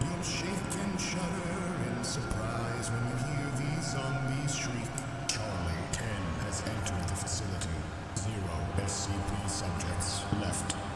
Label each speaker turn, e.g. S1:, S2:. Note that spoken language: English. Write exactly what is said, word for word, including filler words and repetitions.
S1: You'll shake and shudder in surprise when you hear these zombies shriek. Charlie ten has entered the facility. Zero S C P subjects left.